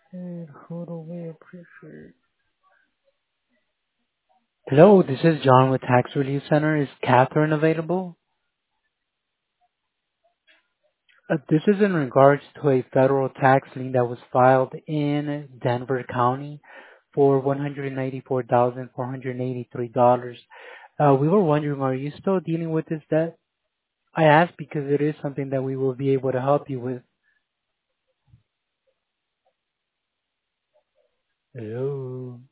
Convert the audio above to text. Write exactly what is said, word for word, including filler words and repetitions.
And hold away, appreciate. Hello, this is John with Tax Relief Center. Is Catherine available? Uh, this is in regards to a federal tax lien that was filed in Denver County for one hundred ninety-four thousand four hundred eighty-three dollars. Uh, we were wondering, are you still dealing with this debt? I asked because it is something that we will be able to help you with. Hello.